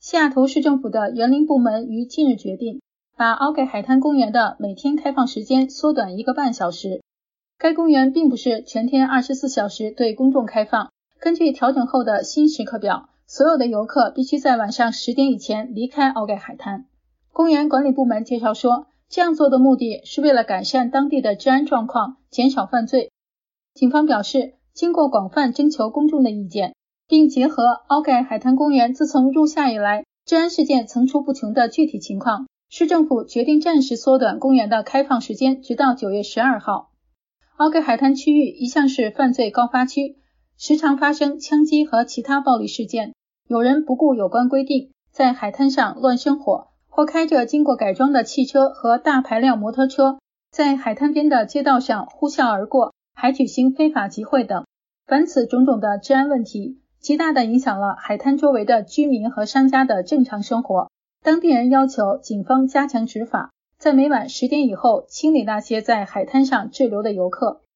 西雅图市政府的园林部门于近日决定，把奥盖海滩公园的每天开放时间缩短1个半小时。该公园并不是全天24小时对公众开放，根据调整后的新时刻表，所有的游客必须在晚上10点以前离开奥盖海滩。公园管理部门介绍说，这样做的目的是为了改善当地的治安状况，减少犯罪。警方表示，经过广泛征求公众的意见，并结合奥盖海滩公园自从入夏以来治安事件层出不穷的具体情况，市政府决定暂时缩短公园的开放时间，直到9月12号。奥盖海滩区域一向是犯罪高发区，时常发生枪击和其他暴力事件，有人不顾有关规定，在海滩上乱生火，或开着经过改装的汽车和大排量摩托车在海滩边的街道上呼啸而过，还举行非法集会等。凡此种种的治安问题，极大地影响了海滩周围的居民和商家的正常生活。当地人要求警方加强执法，在每晚10点以后清理那些在海滩上滞留的游客。